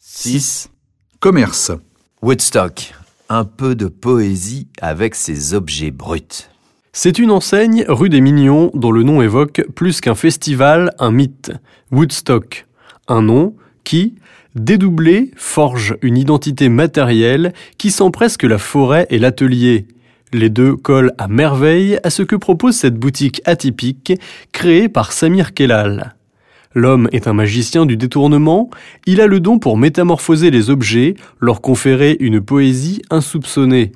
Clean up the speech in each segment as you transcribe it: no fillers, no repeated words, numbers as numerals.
6. Commerce. Woodstock. Un peu de poésie avec ses objets bruts. C'est une enseigne rue des Mignons dont le nom évoque plus qu'un festival, un mythe. Woodstock. Un nom qui, dédoublé, forge une identité matérielle qui sent presque la forêt et l'atelier. Les deux collent à merveille à ce que propose cette boutique atypique créée par Samir Kellal. L'homme est un magicien du détournement, il a le don pour métamorphoser les objets, leur conférer une poésie insoupçonnée.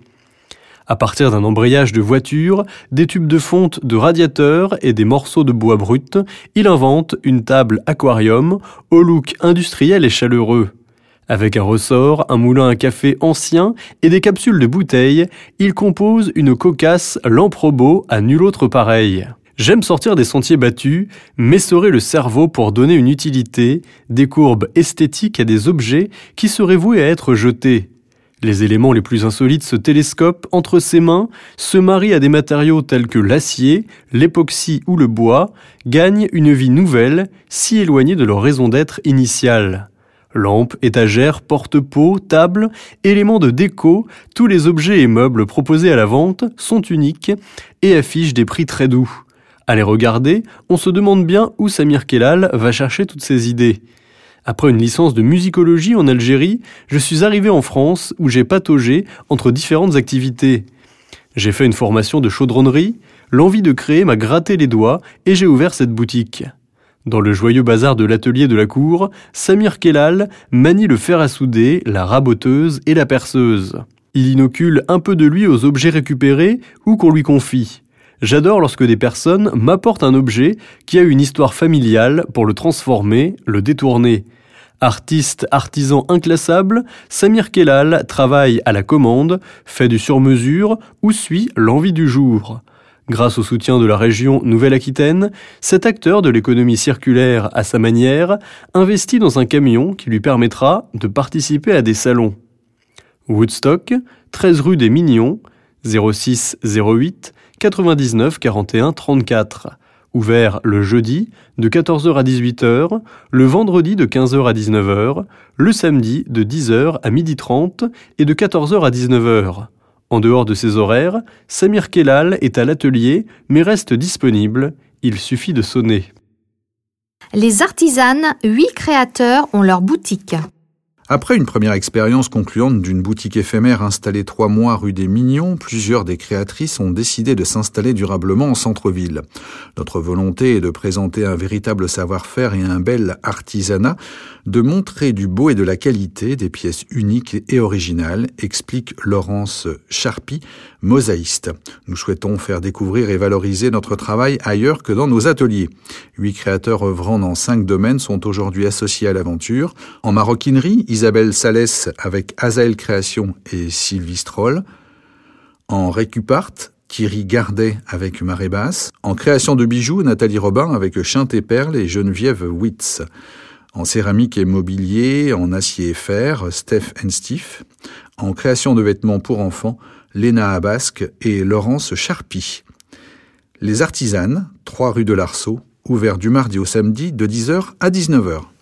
À partir d'un embrayage de voiture, des tubes de fonte de radiateurs et des morceaux de bois brut, il invente une table aquarium au look industriel et chaleureux. Avec un ressort, un moulin à café ancien et des capsules de bouteilles, il compose une cocasse lampe robot à nul autre pareil. J'aime sortir des sentiers battus, m'essorer le cerveau pour donner une utilité, des courbes esthétiques à des objets qui seraient voués à être jetés. Les éléments les plus insolites se télescopent entre ses mains, se marient à des matériaux tels que l'acier, l'époxy ou le bois, gagnent une vie nouvelle, si éloignée de leur raison d'être initiale. Lampes, étagères, porte-pots, tables, éléments de déco, tous les objets et meubles proposés à la vente sont uniques et affichent des prix très doux. À les regarder, on se demande bien où Samir Kellal va chercher toutes ces idées. Après une licence de musicologie en Algérie, je suis arrivé en France où j'ai pataugé entre différentes activités. J'ai fait une formation de chaudronnerie, l'envie de créer m'a gratté les doigts et j'ai ouvert cette boutique. Dans le joyeux bazar de l'atelier de la cour, Samir Kellal manie le fer à souder, la raboteuse et la perceuse. Il inocule un peu de lui aux objets récupérés ou qu'on lui confie. J'adore lorsque des personnes m'apportent un objet qui a une histoire familiale pour le transformer, le détourner. Artiste, artisan inclassable, Samir Kellal travaille à la commande, fait du sur-mesure ou suit l'envie du jour. Grâce au soutien de la région Nouvelle-Aquitaine, cet acteur de l'économie circulaire à sa manière investit dans un camion qui lui permettra de participer à des salons. Woodstock, 13 rue des Mignons, 06 08 99 41 34. Ouvert le jeudi de 14h à 18h, le vendredi de 15h à 19h, le samedi de 10h à 12h30 et de 14h à 19h. En dehors de ces horaires, Samir Kellal est à l'atelier mais reste disponible, il suffit de sonner. Les artisanes, 8 créateurs ont leur boutique. Après une première expérience concluante d'une boutique éphémère installée 3 mois rue des Mignons, plusieurs des créatrices ont décidé de s'installer durablement en centre-ville. Notre volonté est de présenter un véritable savoir-faire et un bel artisanat, de montrer du beau et de la qualité, des pièces uniques et originales, explique Laurence Charpy, mosaïste. Nous souhaitons faire découvrir et valoriser notre travail ailleurs que dans nos ateliers. 8 créateurs œuvrant dans 5 domaines sont aujourd'hui associés à l'aventure. En maroquinerie, Isabelle Salès avec Azael Création et Sylvie Stroll. En récupart, Thierry Gardet avec Marée Basse. En création de bijoux, Nathalie Robin avec Chinte et Perles et Geneviève Witz. En céramique et mobilier, en acier et fer, Steph & Steve. En création de vêtements pour enfants, Léna Abasque et Laurence Charpy. Les artisanes, 3 rue de l'Arceau, ouvert du mardi au samedi de 10h à 19h.